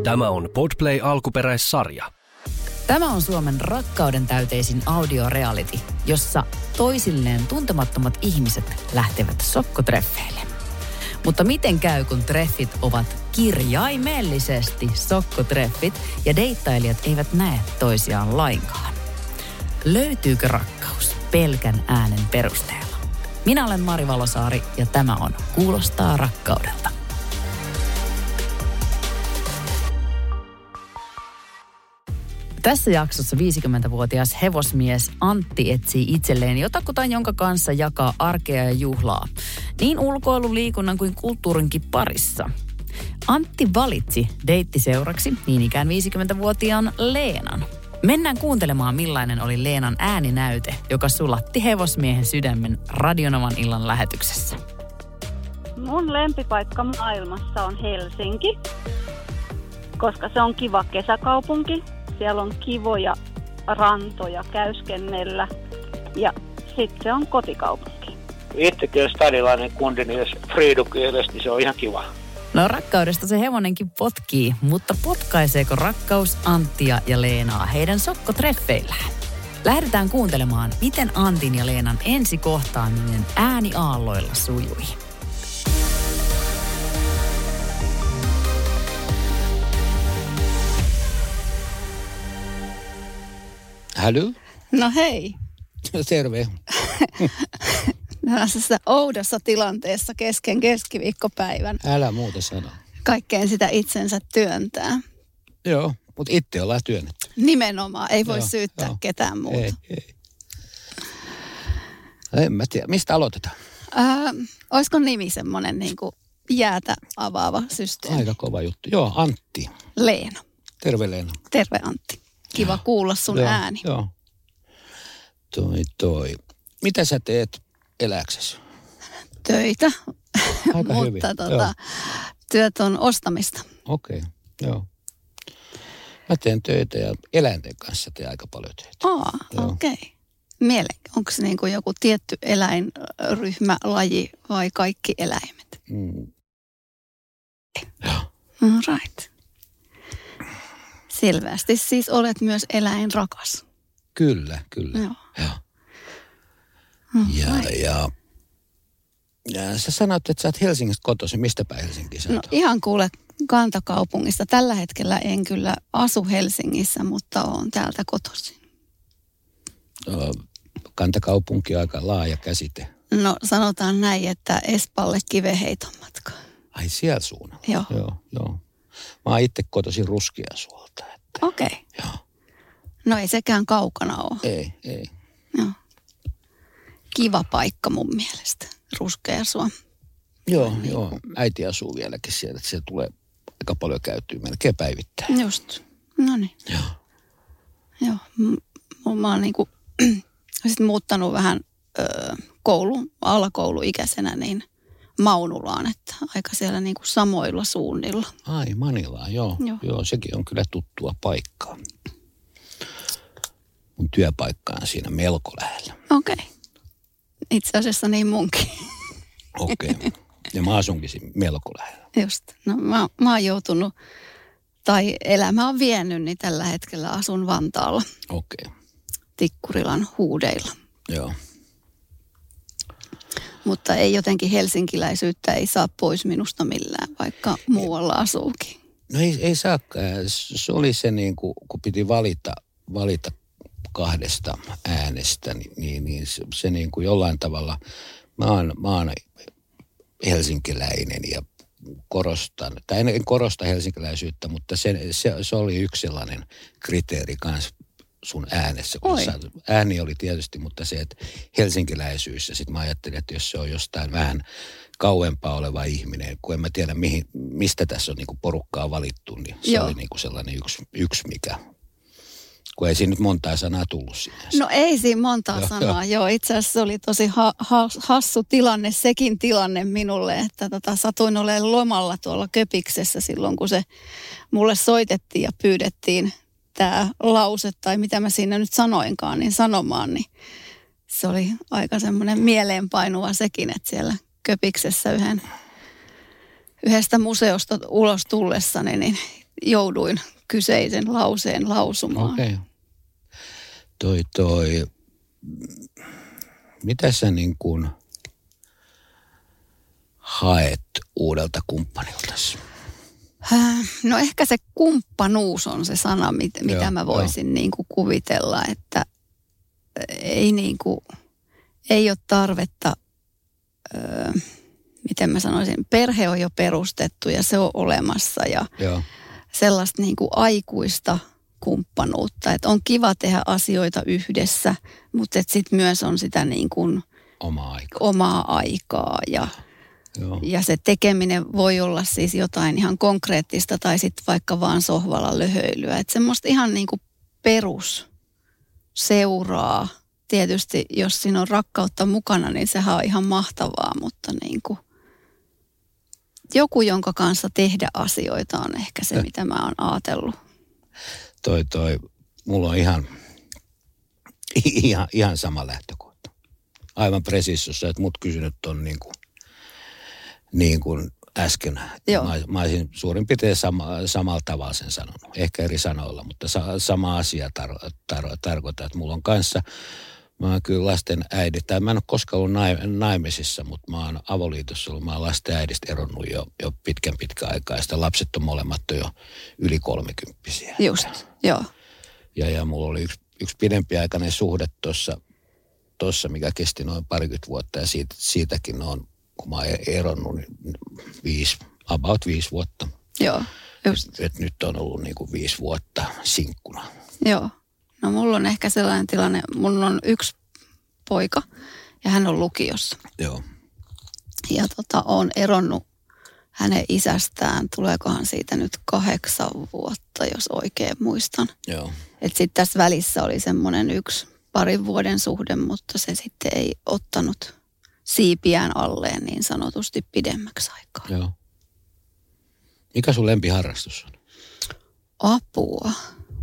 Tämä on Podplay alkuperäissarja. Tämä on Suomen rakkauden täyteisin audioreality, jossa toisilleen tuntemattomat ihmiset lähtevät sokkotreffeille. Mutta miten käy, kun treffit ovat kirjaimellisesti sokkotreffit ja deittailijat eivät näe toisiaan lainkaan? Löytyykö rakkaus pelkän äänen perusteella? Minä olen Mari Valosaari ja tämä on Kuulostaa rakkaudelta. Tässä jaksossa 50-vuotias hevosmies Antti etsii itselleen jotakuta, jonka kanssa jakaa arkea ja juhlaa. Niin ulkoilun, liikunnan kuin kulttuurinkin parissa. Antti valitsi deittiseuraksi niin ikään 50-vuotiaan Leenan. Mennään kuuntelemaan, millainen oli Leenan ääninäyte, joka sulatti hevosmiehen sydämen Radionovan illan lähetyksessä. Mun lempipaikka maailmassa on Helsinki, koska se on kiva kesäkaupunki. Siellä on kivoja rantoja käyskennellä ja sitten se on kotikaupunki. Itsekin on stadilainen kundi, niin jos friidukielesti, niin se on ihan kiva. No rakkaudesta se hevonenkin potkii, mutta potkaiseeko rakkaus Anttia ja Leenaa heidän sokkotreffeillään? Lähdetään kuuntelemaan, miten Antin ja Leenan ensikohtaaminen ääniaalloilla sujui. Hallå? No hei. Terve. Tässä oudossa tilanteessa kesken keskiviikkopäivän. Älä muuta sano. Kaikkeen sitä itsensä työntää. Joo, mutta itse ollaan työnnetty. Nimenomaan, ei voi syyttää ketään muuta. Ei. En mä tiedä, mistä aloitetaan? Olisiko nimi semmoinen niin kuin jäätä avaava systeemi? Aika kova juttu. Joo, Antti. Leena. Terve Leena. Terve Antti. Kiva kuulla sun ääni. Joo. Toi. Mitä sä teet eläksesi? Töitä. Aika hyvin. Mutta työt on ostamista. Okei, joo. Mä teen töitä ja eläinten kanssa teen aika paljon töitä. Okei. Onko se niin kuin joku tietty eläinryhmä, laji vai kaikki eläimet? Joo. Right. Selvästi siis olet myös eläinrakas. Kyllä. Joo. Ja sä sanoit, että sä oot Helsingistä kotoisin. Mistä päin Helsinkiin sä oot? No ihan kuule kantakaupungista. Tällä hetkellä en kyllä asu Helsingissä, mutta oon täältä kotoisin. Kantakaupunki on aika laaja käsite. No sanotaan näin, että Espalle kiveheiton matka. Ai siellä suunnalla? Joo. Mä oon itse kotoisin Ruskeasuolta. Okei. Joo. No ei sekään kaukana ole. Ei. Joo. Kiva paikka mun mielestä, Ruskeasuo. Joo. Äiti asuu vieläkin siellä, että siellä tulee aika paljon käytyä melkein päivittäin. Just. No niin. Joo. Mä oon niinku sitten muuttanut vähän alakouluikäisenä niin Maunulaan, että aika siellä niinku samoilla suunnilla. Ai Manilaan, joo. Sekin on kyllä tuttua paikkaa. Mun työpaikka on siinä melko lähellä. Okei. Itse asiassa niin munkin. Okei. Ja mä asunkin siinä melko lähellä. Just. No mä oon joutunut, tai elämä on vienyt, niin tällä hetkellä asun Vantaalla. Okei. Tikkurilan huudeilla. Joo. Mutta ei jotenkin helsinkiläisyyttä ei saa pois minusta millään, vaikka muualla asuukin. No ei saakaan. Se oli se niin kuin, kun piti valita kahdesta äänestä, niin se niin kuin jollain tavalla, mä oon helsinkiläinen ja korostan, tai en korosta helsinkiläisyyttä, mutta se oli yksi sellainen kriteeri kanssa sun äänessä. Ääni oli tietysti, mutta se, että helsinkiläisyys, ja sitten mä ajattelin, että jos se on jostain vähän kauempaa oleva ihminen, kun en mä tiedä mistä tässä on niinku porukkaa valittu, niin se oli niinku sellainen yksi mikä, kun ei siinä nyt montaa sanaa tullut siinä. No ei siinä montaa sanaa, joo. Itse asiassa se oli tosi hassu tilanne, sekin tilanne minulle, että satuin olemaan lomalla tuolla Köpiksessä silloin, kun se mulle soitettiin ja pyydettiin tämä lause, tai mitä mä siinä nyt sanoinkaan, niin sanomaan, niin se oli aika semmoinen mieleenpainuva sekin, että siellä Köpiksessä yhdestä museosta ulos tullessani, niin jouduin kyseisen lauseen lausumaan. Okei. Mitä sä niin kuin haet uudelta kumppaniltasi? No ehkä se kumppanuus on se sana, mitä mä voisin niin kuin kuvitella, että ei ole tarvetta, miten mä sanoisin, perhe on jo perustettu ja se on olemassa ja sellaista niin kuin aikuista kumppanuutta, että on kiva tehdä asioita yhdessä, mutta sitten myös on sitä niin kuin omaa aikaa ja se tekeminen voi olla siis jotain ihan konkreettista tai sitten vaikka vaan sohvalla löhöilyä. Että semmoista ihan niin kuin perus seuraa. Tietysti jos siinä on rakkautta mukana, niin sehän on ihan mahtavaa, mutta niin kuin joku, jonka kanssa tehdä asioita on ehkä se, mitä mä oon ajatellut. Mulla on ihan sama lähtökohta. Aivan presiissussa, että mut kysynyt on niin kuin äsken. Mä olisin suurin piirtein samalla tavalla sen sanonut. Ehkä eri sanoilla, mutta sama asia tarkoittaa, että mulla on kanssa, mä oon kyllä lasten äiti, tai mä en ole koskaan ollut naimisissa, mutta mä oon avoliitossa ollut, mä oon lasten äidistä eronnut jo pitkän aikaa, ja sitä lapset on molemmat jo yli 30-vuotiaita. Just, joo. Ja mulla oli yksi pidempiaikainen suhde tuossa, mikä kesti noin 20 vuotta, ja siitäkin on, kun mä oon eronnut, niin about 5 vuotta. Joo, just. Et nyt on ollut niin kuin 5 vuotta sinkkuna. Joo. No mulla on ehkä sellainen tilanne, mulla on yksi poika ja hän on lukiossa. Joo. Ja on eronnut hänen isästään, tuleekohan siitä nyt 8 vuotta, jos oikein muistan. Joo. Että sitten tässä välissä oli semmoinen 1-2 vuoden suhde, mutta se sitten ei ottanut siipiään alleen niin sanotusti pidemmäksi aikaa. Joo. Mikä sun lempiharrastus on? Apua.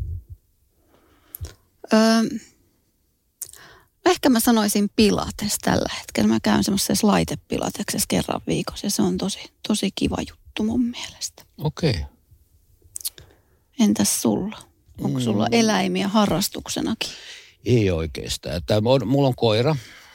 Ehkä mä sanoisin pilates tällä hetkellä. Mä käyn semmoisessa laitepilateksessa kerran viikossa ja se on tosi kiva juttu mun mielestä. Okei. Entäs sulla? Onko sulla eläimiä harrastuksenakin? Ei oikeastaan. Mulla on koira.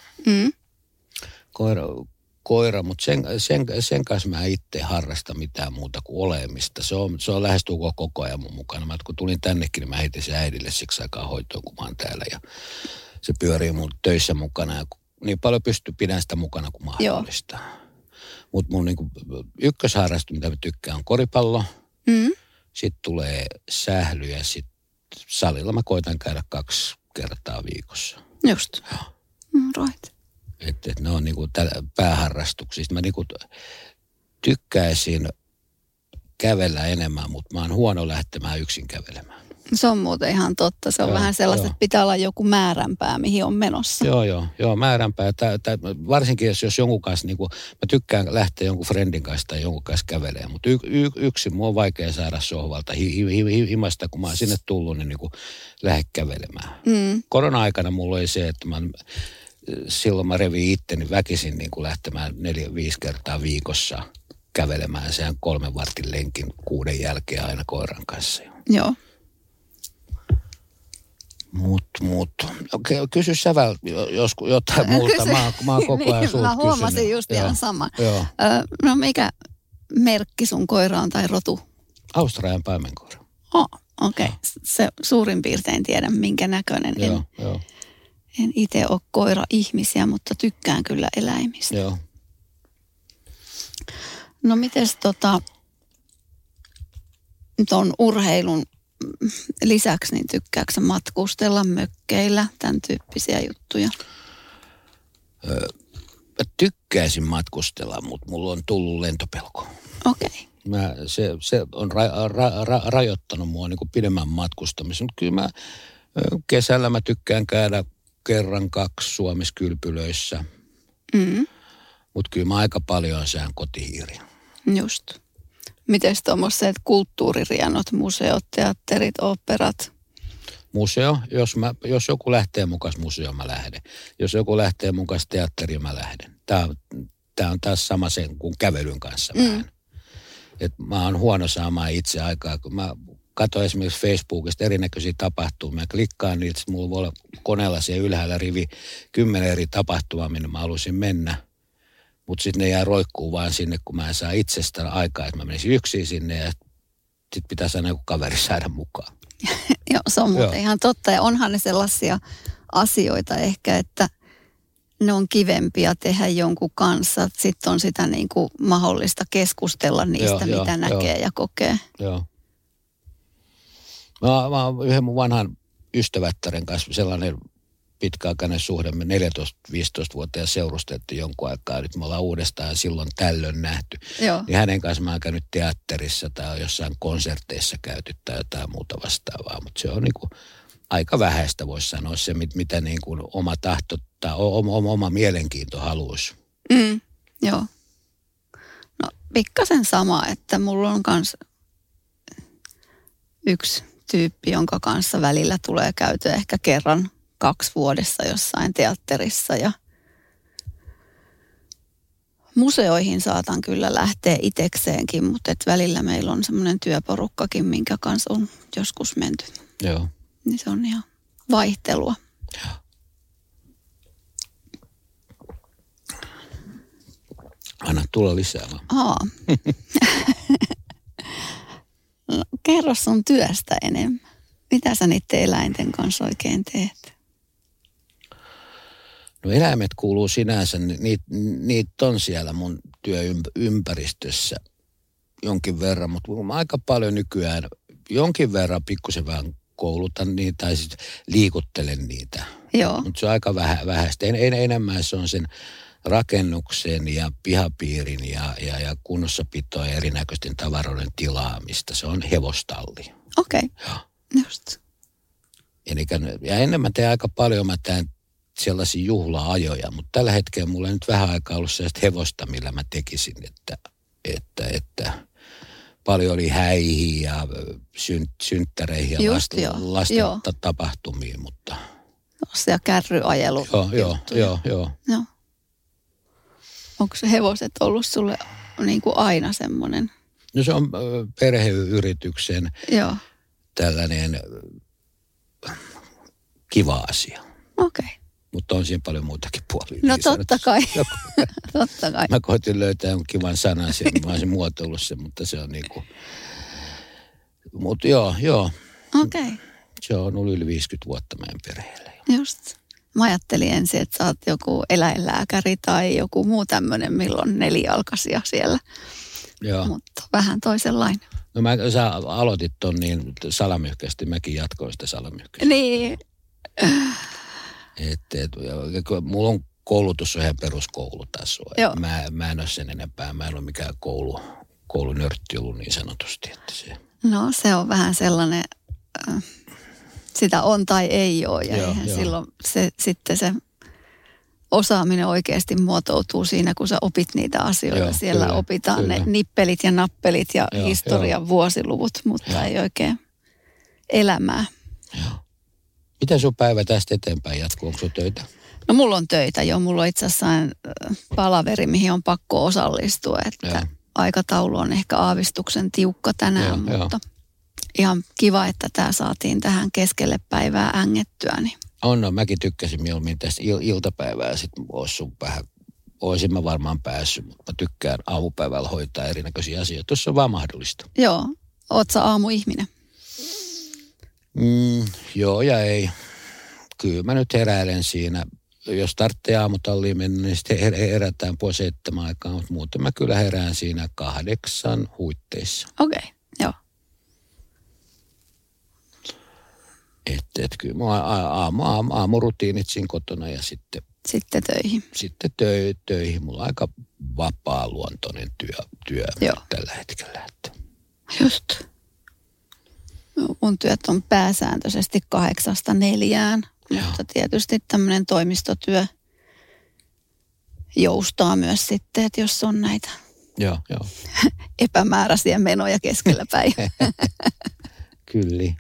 Koira, mutta sen kanssa mä itse harrasta mitään muuta kuin olemista. Se on lähestulkoon koko ajan mun mukana. Mä kun tulin tännekin, niin mä heitin sen äidille siksi aikaa hoitoon, kun mä oon täällä. Ja se pyörii mun töissä mukana. Ja niin paljon pidän sitä mukana kuin mahdollista. Mutta mun niinku ykkösharrastus, mitä mä tykkään, on koripallo. Sitten tulee sähly ja sitten salilla mä koitan käydä 2 kertaa viikossa. Just. Right. Että ne on niinku pääharrastuksista. Mä niinku tykkäisin kävellä enemmän, mutta mä oon huono lähtemään yksin kävelemään. Se on muuten ihan totta. Se on vähän sellaista, että pitää olla joku määränpää, mihin on menossa. Joo, määränpää. Varsinkin jos jonkun kanssa, niinku, mä tykkään lähteä jonkun friendin kanssa tai jonkun kanssa kävelemään, mutta yksin mua on vaikea saada sohvalta himasta, kun mä oon sinne tullut, niin niinku lähde kävelemään. Korona-aikana mulla oli se, että silloin mä revin itteni väkisin niin kuin lähtemään 4-5 kertaa viikossa kävelemään sen 3 vartin lenkin 6 jälkeen aina koiran kanssa. Joo. Okei, kysy sä joskus jotain muuta. Mä oon koko ajan sulta mä huomasin kysynyt. Just ihan sama. No mikä merkki sun koira on tai rotu? Australian paimenkoira. Okei. Se suurin piirtein tiedän, minkä näköinen. Joo. En itse ole koira-ihmisiä, mutta tykkään kyllä eläimistä. Joo. No mites ton urheilun lisäksi, niin tykkääksä matkustella, mökkeillä, tämän tyyppisiä juttuja? Mä tykkäisin matkustella, mutta mulla on tullut lentopelko. Okei. Se on rajoittanut mua niin kuin pidemmän matkustamisen. Mutta kyllä kesällä mä tykkään käydä 1-2 Suomessa kylpylöissä. Mutta kyllä mä aika paljon sään kotihiiri. Just. Mites tuommoiset kulttuuririenot, museot, teatterit, oopperat? Museo, jos joku lähtee mukaan museoon, mä lähden. Jos joku lähtee mukaan teatteriin, mä lähden. Tää on taas sama sen kuin kävelyn kanssa vähän. että mä oon huono saamaan itse aikaa. Kun mä katson esimerkiksi Facebookista erinäköisiä tapahtumia, klikkaan niitä, että mulla voi olla koneella siellä ylhäällä rivi 10 eri tapahtumaa, minne mä haluaisin mennä. Mutta sitten ne jää roikkuu vaan sinne, kun mä en saa itsestä aikaa, että mä menisin yksin sinne ja sitten pitäisi aina joku kaveri saada mukaan. Joo, se on muuten ihan totta. Ja onhan ne sellaisia asioita ehkä, että ne on kivempiä tehdä jonkun kanssa. Sitten on sitä niin kuin mahdollista keskustella niistä, mitä näkee ja kokee. Joo. Mä oon yhden mun vanhan ystävättären kanssa sellainen pitkäaikainen suhde. Me 14-15-vuotiaan seurustettiin jonkun aikaa. Nyt me ollaan uudestaan silloin tällöin nähty. Joo. Niin hänen kanssa mä oon käynyt teatterissa tai jossain konserteissa käyty tai jotain muuta vastaavaa. Mutta se on niin kuin aika vähäistä, voisi sanoa se, mitä niin kuin oma tahto tai oma mielenkiinto haluaisi. Joo. No pikkasen sama, että mulla on kans yksi tyyppi, jonka kanssa välillä tulee käytyä ehkä kerran 2 vuodessa jossain teatterissa ja museoihin saatan kyllä lähteä itekseenkin, mutta et välillä meillä on semmoinen työporukkakin, minkä kanssa on joskus menty. Joo. Niin se on ihan vaihtelua. Joo. Anna tulla lisää vaan. No, kerro sun työstä enemmän. Mitä sä niiden eläinten kanssa oikein teet? No eläimet kuuluu sinänsä, niitä on siellä mun työympäristössä jonkin verran, mutta mä aika paljon nykyään jonkin verran pikkusen vähän koulutan niitä tai sitten liikuttelen niitä. Joo. Mutta se on aika vähäistä. Enemmän se on sen rakennuksen ja pihapiirin ja kunnossapitoa ja erinäköisten tavaroiden tilaamista. Se on hevostalli. Okei. Just. Ja ennen mä teen aika paljon, mä teen sellaisia juhla-ajoja, mutta tällä hetkellä mulla on nyt vähän aikaa ollut sellaista hevosta, millä mä tekisin, että paljon oli häihin ja synttäreihin ja lasten tapahtumiin, mutta... Ja kärryajelu. Joo. Onko se hevoset ollut sulle niin kuin aina semmoinen? No se on perheyrityksen tällainen kiva asia. Okei. Mutta on siinä paljon muutakin puolia. No totta kai. Totta kai. Mä koitin löytää jonkun kivan sanan sen, mä olisin muotoillut sen, mutta se on niinku... Mutta joo. Okei. Se on ollut yli 50 vuotta meidän perheellä. Just. Mä ajattelin ensin, että sä oot joku eläinlääkäri tai joku muu tämmöinen, milloin nelijalkaisia siellä. Joo. Mutta vähän toisenlainen. No sä aloitit ton niin salamyhkäisesti, mäkin jatkoin sitä salamyhkäisesti. Niin. Mulla on koulutus on ihan peruskoulutasoa. Joo. Mä en ole sen enempää, mä en ole mikään koulunörtti ollut niin sanotusti. Että se... No se on vähän sellainen, sitä on tai ei ole. Ja joo. silloin sitten se osaaminen oikeasti muotoutuu siinä, kun sä opit niitä asioita. Joo, siellä kyllä, opitaan ne nippelit ja nappelit ja historian vuosiluvut, mutta ei oikein elämää. Joo. Miten sun päivä tästä eteenpäin jatkuu? Onko sun töitä? No mulla on töitä jo. Mulla on itse asiassa palaveri, mihin on pakko osallistua. Että aikataulu on ehkä aavistuksen tiukka tänään, mutta ihan kiva, että tämä saatiin tähän keskelle päivää ängettyä. Niin. No, mäkin tykkäsin mieluummin tästä iltapäivää. Sitten olisin mä varmaan päässyt, mutta mä tykkään aamupäivällä hoitaa erinäköisiä asioita, jos se on vaan mahdollista. Joo. Oot sä aamuihminen? Joo ja ei. Kyllä mä nyt heräilen siinä. Jos tarvitsee aamutalliin mennä, niin sitten herätään 6:30 aikaa, mutta muuten mä kyllä herään siinä 8 huitteissa. Okei, joo. Kyllä mä aamurutiinit siinä kotona ja sitten töihin. Sitten töihin. Mulla on aika vapaa-luontoinen työ tällä hetkellä. Just. Mun työt on pääsääntöisesti 8–4, mutta tietysti tämmöinen toimistotyö joustaa myös sitten, että jos on näitä epämääräisiä menoja keskellä päivää. Kyllä.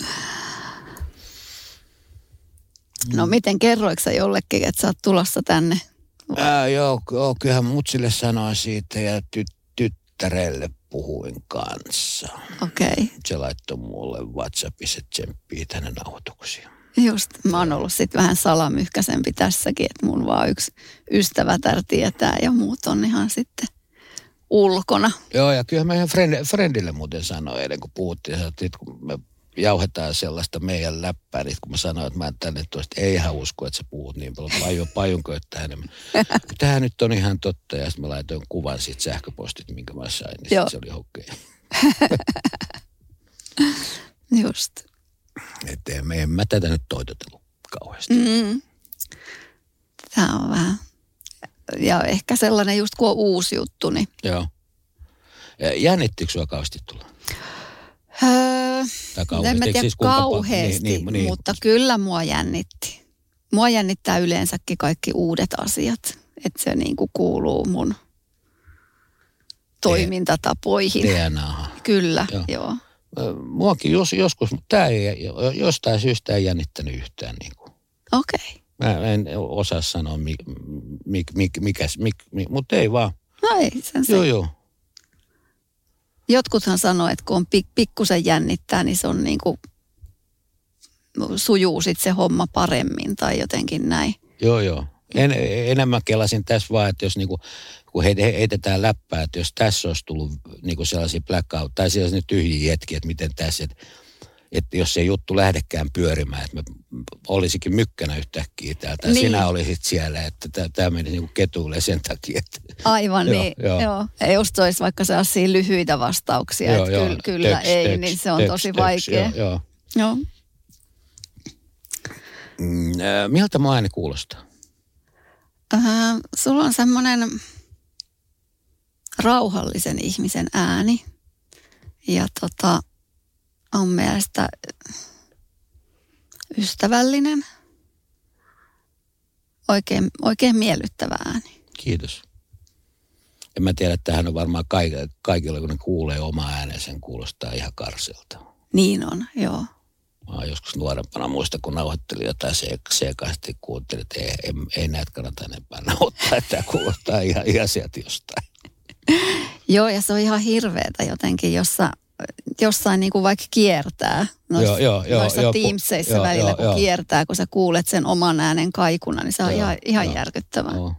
No miten kerroiko sä jollekin, että sä oot tulossa tänne? Joo, kyllähän mutsille sanoin siitä ja tyttärelle puhuin kanssa. Okei. Okay. Se laittoi mulle WhatsAppissa tsemppii tänne nauhoituksia. Just, mä oon ollut sitten vähän salamyhkäisempi tässäkin, että mun vaan yksi ystävätär tietää ja muut on ihan sitten ulkona. Joo, ja kyllä mä ihan friendille muuten sanoin eilen, kun puhuttiin, että kun me jauhetaan sellaista meidän läppää, niin kun mä sanoin, että mä en tänne toista, ei hän usko, että sä puhut niin paljon pajunkoittaa enemmän. Tämähän nyt on ihan totta, ja sitten mä laitoin kuvan siitä sähköpostit, minkä mä sain, niin se oli okei. Just. Että en mä tätä nyt toitotellut kauheasti. Tämä on vähän, ja ehkä sellainen just kun on uusi juttu, niin. Joo. Jännittikö sua kauheasti tulla? En mä tiedä siis kauheasti, mutta kyllä mua jännitti. Mua jännittää yleensäkin kaikki uudet asiat. Että se niinku kuuluu mun toimintatapoihin. DNAhan. Kyllä, joo. Muakin joskus, mutta tämä ei jostain syystä ei jännittänyt yhtään. Niin Okei. Mä en osaa sanoa, mutta ei vaan. No ei, sen se. Joo. Jotkuthan sanoo, että kun on pikkusen jännittää, niin se on niin kuin, sujuu sitten se homma paremmin tai jotenkin näin. Joo. Enemmän kelasin tässä vaan, että jos niinku, kun heitetään läppää, että jos tässä olisi tullut niinku sellaisia blackout, tai sellaisia tyhjiä hetkiä, että miten tässä, että jos se juttu lähdekään pyörimään, että mä olisikin mykkänä yhtäkkiä täältä, niin. Sinä olisit siellä, että tämä meni niinku ketuille sen takia. Että, aivan niin, joo. Ei just olisi vaikka sellaisia lyhyitä vastauksia, joo, että kyllä ei, niin se on tosi vaikea. Joo. Miltä mun ääni kuulostaa? Sulla on semmoinen rauhallisen ihmisen ääni ja on mielestä ystävällinen, oikein miellyttävä ääni. Kiitos. En mä tiedä, että tämähän on varmaan kaikilla, kun ne kuulee oma äänensä, sen kuulostaa ihan karselta. Niin on, joo. Mä oon joskus nuorempana muista, kun nauhoittelin jotain seekaisesti, kuuntelin, että ei näitä kannata enempää nauhoittaa, että tämä kuulostaa ihan sieltä jostain. Joo, ja se on ihan hirveetä jotenkin, jossain niin kuin vaikka kiertää. Noissa Teamseissa välillä, kun kiertää, kun sä kuulet sen oman äänen kaikuna, niin se on ihan järkyttävää. Joo.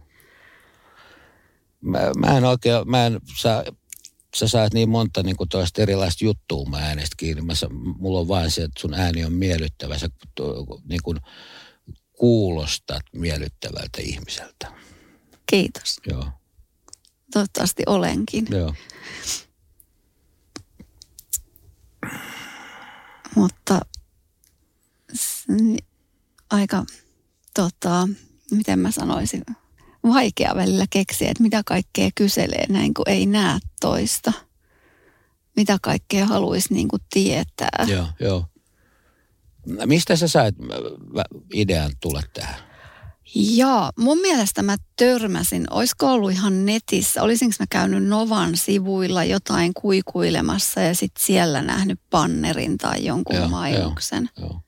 Sä saat niin monta niin kuin toista erilaista juttua mun äänestä kiinni. Mulla on vain se, että sun ääni on miellyttävä. Sä niin kuin kuulostat miellyttävältä ihmiseltä. Kiitos. Joo. Toivottavasti olenkin. Joo. Mutta aika, miten mä sanoisin, vaikea välillä keksiä, että mitä kaikkea kyselee näin, kun ei näe toista. Mitä kaikkea haluaisi niin kuin tietää. Joo. Mistä sä sait idean tulla tähän? Joo, mun mielestä mä törmäsin, olisiko ollut ihan netissä, olisinko mä käynyt Novan sivuilla jotain kuikuilemassa ja sitten siellä nähnyt bannerin tai jonkun mainoksen. Joo.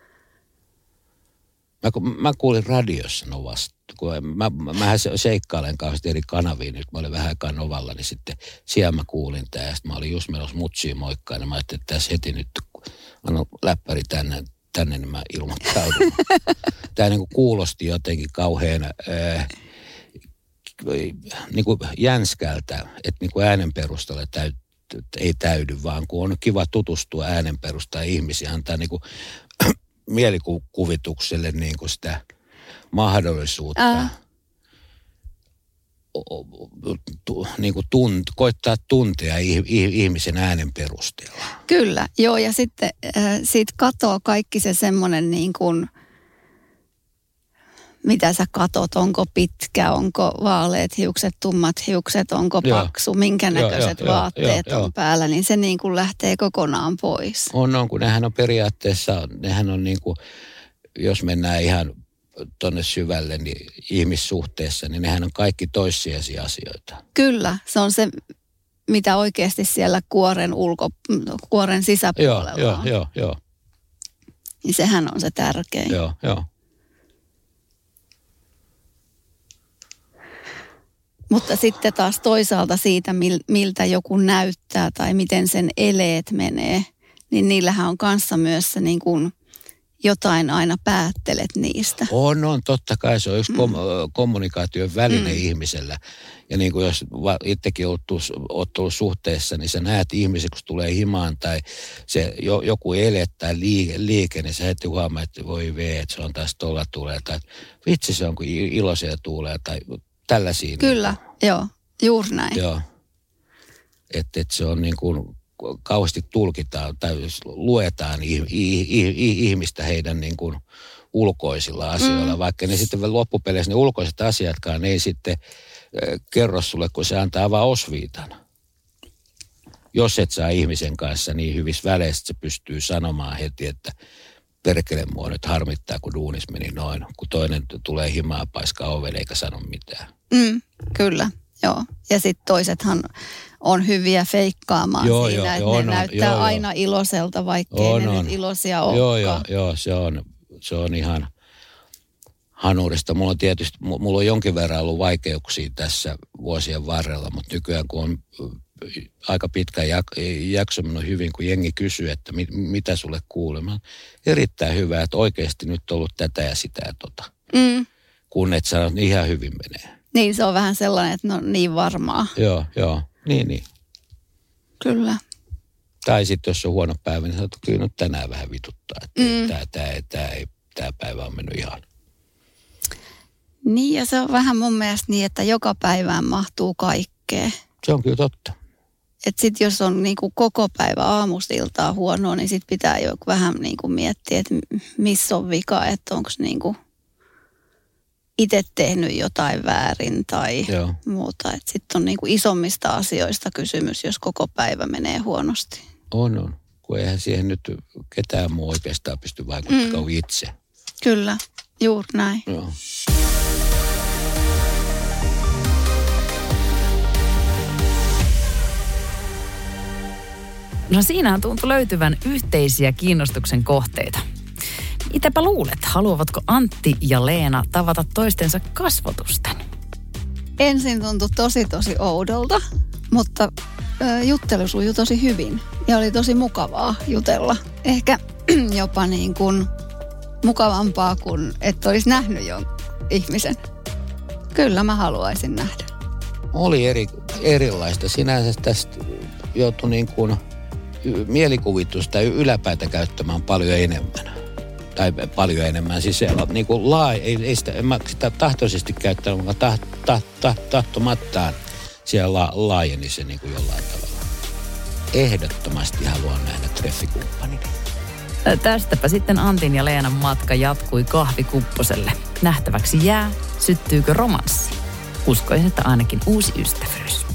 Mä kuulin radiossa Novasta, kun mähän seikkailen kauheasti eri kanaviin, nyt mä olin vähän aikaa Novalla, niin sitten siellä mä kuulin tää ja sitten mä olin just menossa mutsiin moikkaan ja mä ajattelin, että tässä heti nyt, kun annan läppäri tänne, niin mä ilmoittaudun. Tämä niin kuin kuulosti jotenkin kauhean niin kuin jänskältä, että niin kuin äänen perusteella ei täydy, vaan kun on kiva tutustua äänen perusteella ihmisiä, antaa niin kuin mielikuvitukselle niin kuin sitä mahdollisuutta niin kuin koittaa tuntea ihmisen äänen perusteella. Kyllä, joo, ja sitten siitä katoaa kaikki se semmoinen niin kuin, mitä sä katot, onko pitkä, onko vaaleat hiukset, tummat hiukset, onko paksu, minkä näköiset vaatteet on päällä, niin se niin kuin lähtee kokonaan pois. On, kun nehän on periaatteessa, nehän on niin kuin, jos mennään ihan tuonne syvälle niin ihmissuhteessa, niin nehän on kaikki toissijaisia asioita. Kyllä, se on se, mitä oikeasti siellä kuoren sisäpuolella on. Joo. Niin sehän on se tärkein. Joo. Mutta sitten taas toisaalta siitä, miltä joku näyttää tai miten sen eleet menee, niin niillähän on kanssa myös se niin kuin jotain aina päättelet niistä. On, totta kai. Se on yksi kommunikaation väline ihmisellä. Ja niin kuin jos itsekin olet ollut suhteessa, niin sä näet ihmisen, kun tulee himaan tai se joku ele tai liike, niin sä heti huomaat, että voi vee, että se on taas tuolla tulee. Tai vitsi, se on kuin iloisia tuulee tai tällaisia. Kyllä, niin joo, juuri näin. Joo, että se on niin kuin kauheasti tulkitaan tai luetaan ihmistä heidän niin kuin ulkoisilla asioilla, vaikka ne sitten loppupeleissä ne ulkoiset asiatkaan ne ei sitten kerro sulle, kun se antaa vaan osviitan. Jos et saa ihmisen kanssa niin hyvissä väleissä, se pystyy sanomaan heti, että perkele mua nyt harmittaa, kun duunis meni noin, kun toinen tulee himaa paiskaa ovelle eikä sano mitään. Kyllä, joo. Ja sitten toisethan on hyviä feikkaamaan siinä, että ne näyttää aina iloiselta, vaikkei ne nyt iloisia olekaan. Joo, se on ihan hanurista. Mulla on jonkin verran ollut vaikeuksia tässä vuosien varrella, mutta nykyään kun on aika pitkä jakso mennyt hyvin, kun jengi kysyy, että mitä sulle kuuluu. Erittäin hyvä, että oikeasti nyt on ollut tätä ja sitä ja tota. Kun et sano, niin ihan hyvin menee. Niin, se on vähän sellainen, että no niin varmaa. Joo, niin. Kyllä. Tai sitten jos on huono päivä, niin sanoo, että kyllä nyt tänään vähän vituttaa, että tämä päivä on mennyt ihan. Niin, ja se on vähän mun mielestä niin, että joka päivään mahtuu kaikkea. Se on kyllä totta. Että sitten jos on niinku koko päivä aamusta iltaa huonoa, niin sitten pitää jo vähän niinku miettiä, että missä on vika, että onko niinku itse tehnyt jotain väärin tai muuta. Että sitten on niinku isommista asioista kysymys, jos koko päivä menee huonosti. On. Kun eihän siihen nyt ketään muu oikeastaan pysty vaikuttamaan itse. Kyllä, juuri näin. Joo. No siinähän tuntui löytyvän yhteisiä kiinnostuksen kohteita. Mitäpä luulet, haluavatko Antti ja Leena tavata toistensa kasvotusten? Ensin tuntui tosi oudolta, mutta juttelu sujui tosi hyvin ja oli tosi mukavaa jutella. Ehkä jopa niin kuin mukavampaa kuin et olisi nähnyt jonkun ihmisen. Kyllä mä haluaisin nähdä. Oli erilaista. Sinänsä tästä joutui niin kuin mielikuvitusta ja yläpäätä käyttämään paljon enemmän. Tai paljon enemmän. Siis se niin kuin ei sitä, en mä sitä tahtoisesti käyttänyt, vaan tahtomattaan siellä laajeni se niin kuin jollain tavalla. Ehdottomasti haluan nähdä treffikumppanini. Tästäpä sitten Antin ja Leenan matka jatkui kahvikupposelle. Nähtäväksi jää, syttyykö romanssi. Uskoisin, että ainakin uusi ystävyys.